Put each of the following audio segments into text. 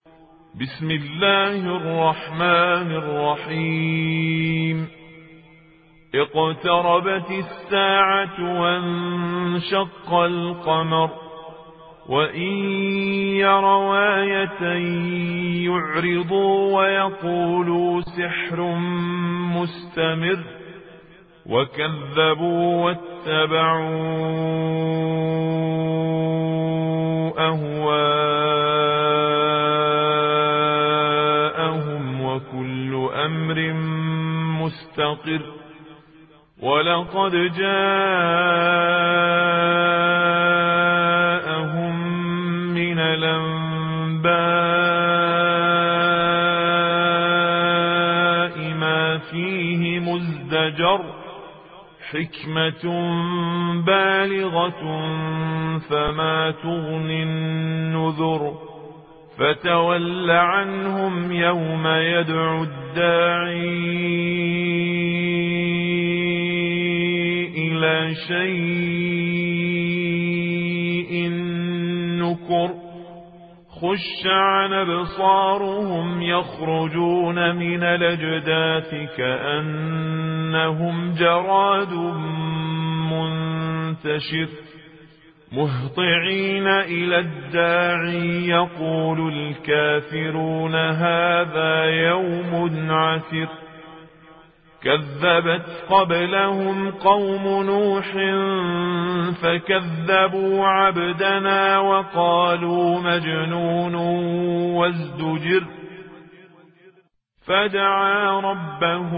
بسم الله الرحمن الرحيم. اقتربت الساعة وانشق القمر وإن يروا آية يعرضوا ويقولوا سحر مستمر وكذبوا واتبعوا أهواءهم وكل أمر مستقر ولقد جاءهم من الأنباء ما فيه مزدجر حكمة بالغة فما تغني النذر فتول عنهم يوم يدعو الداعي إلى شيء نكر خش عن أبصارهم يخرجون من الأجداث كأنهم جراد منتشر مهطعين إلى الداعي يقول الكافرون هذا يوم عسر كذبت قبلهم قوم نوح فكذبوا عبدنا وقالوا مجنون وازدجر فدعا ربه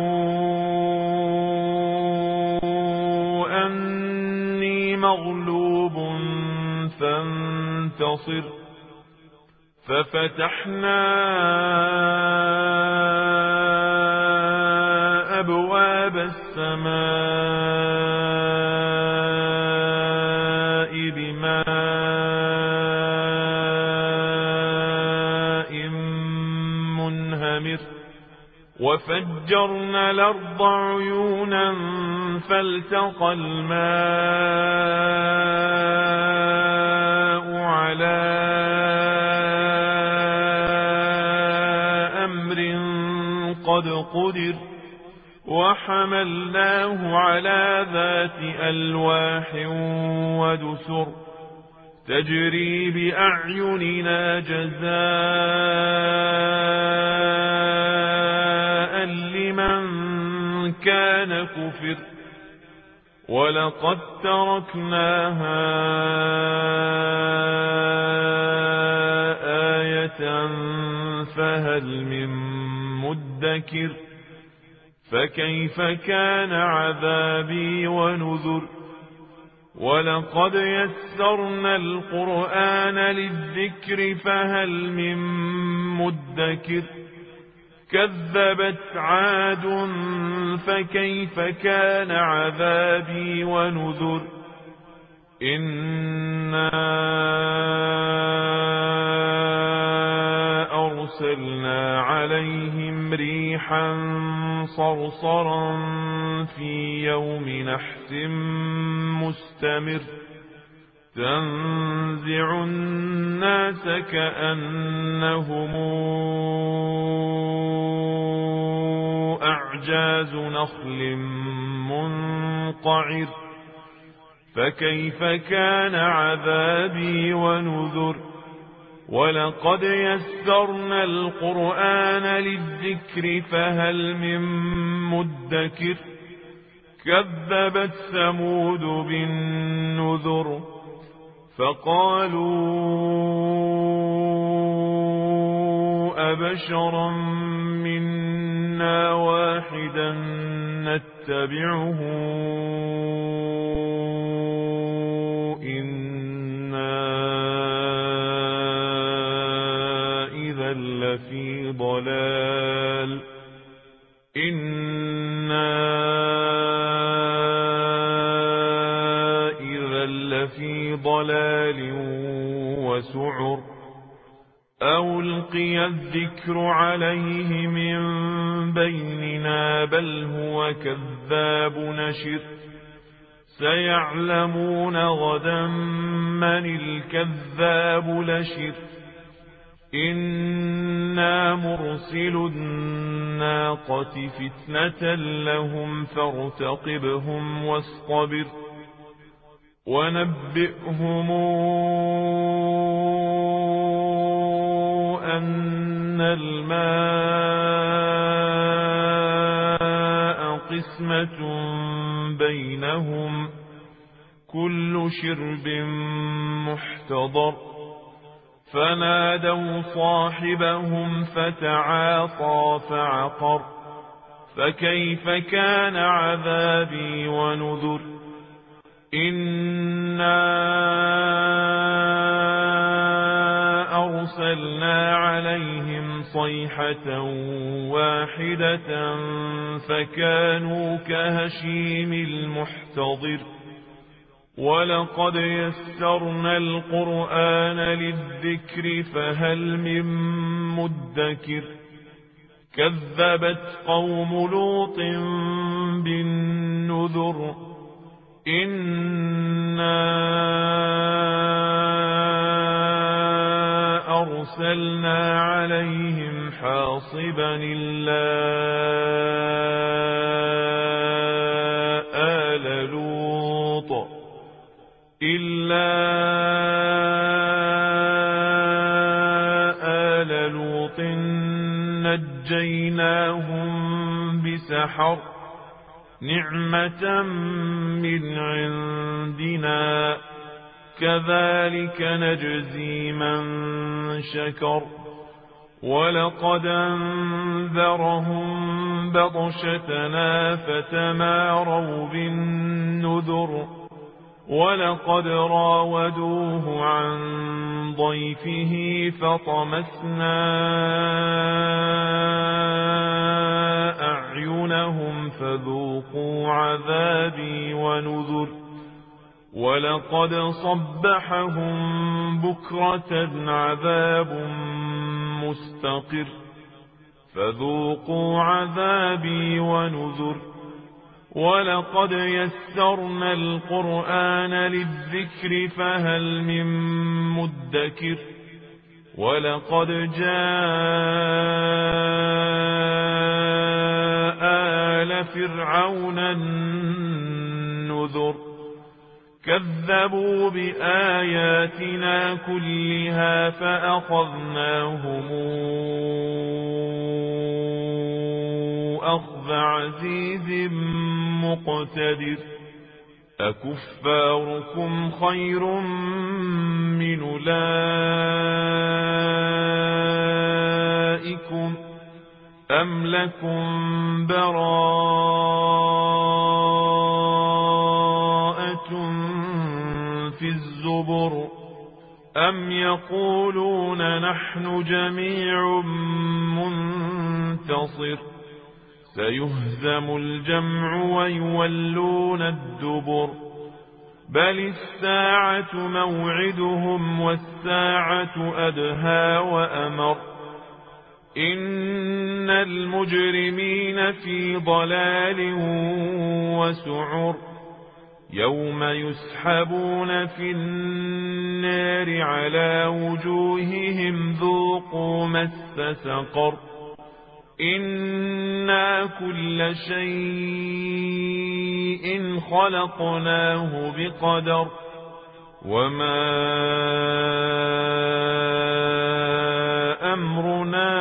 أني مغلوب فانتصر ففتحنا أبواب السماء بماء منهمر وفجرنا الأرض عيونا فالتقى الماء على أمر قد قدر وحملناه على ذات ألواح ودسر تجري بأعيننا جزاء لمن كان كفر ولقد تركناها آية فهل من مدكر فكيف كان عذابي ونذر ولقد يسرنا القرآن للذكر فهل من مدكر كذبت عاد فكيف كان عذابي ونذر إنا أرسلنا عليهم ريحا صرصرا في يوم نحس مستمر تنزع الناس كأنهم أعجاز نخل منقعر فكيف كان عذابي ونذر ولقد يسرنا القرآن للذكر فهل من مدكر كذبت ثمود بالنذر فقالوا أبشرا منا واحدا نتبعه إنا إذا لفي ضلال في ضلال وسعر أو ألقي الذكر عليه من بيننا بل هو كذاب نشر سيعلمون غدا من الكذاب لشر إنا مرسل الناقة فتنة لهم فارتقبهم واصطبر ونبئهم أن الماء قسمة بينهم كل شرب محتضر فنادوا صاحبهم فتعاطى فعقر فكيف كان عذابي ونذر إنا أرسلنا عليهم صيحة واحدة فكانوا كهشيم المحتضر ولقد يسرنا القرآن للذكر فهل من مدكر كذبت قوم لوط بالنذر إنا أرسلنا عليهم حاصبا إلا آل لوط نجيناهم بسحر نعمة من عندنا كذلك نجزي من شكر ولقد أنذرهم بطشتنا فتماروا بالنذر ولقد راودوه عن ضيفه فطمسنا أعينهم فذوقوا عذابي ونذر ولقد صبحهم بكرة عذاب مستقر فذوقوا عذابي ونذر ولقد يسرنا القرآن للذكر فهل من مدكر ولقد جاء آل فرعون النذر كذبوا بآياتنا كلها فأخذناهم أخذ عزيز مقتدر أكفاركم خير من أولئكم أم لكم براءة في الزبر أم يقولون نحن جميع منتصر سيهزم الجمع ويولون الدبر بل الساعة موعدهم والساعة أدهى وأمر إن المجرمين في ضلال وسعر يوم يسحبون في النار على وجوههم ذوقوا مس سقر إنا كل شيء خلقناه بقدر وما أمرنا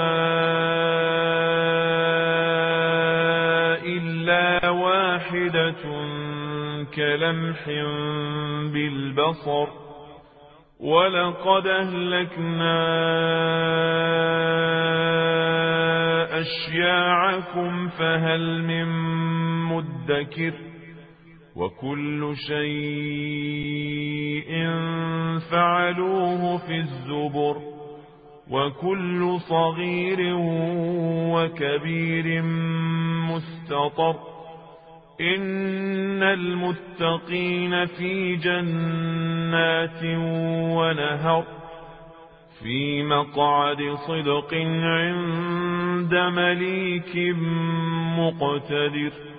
إلا واحدة كلمح بالبصر ولقد أهلكنا أشياعكم فهل من مدكر وكل شيء فعلوه في الزبر وكل صغير وكبير مستطر إن المتقين في جنات ونهر في مقعد صدق عند مليك مقتدر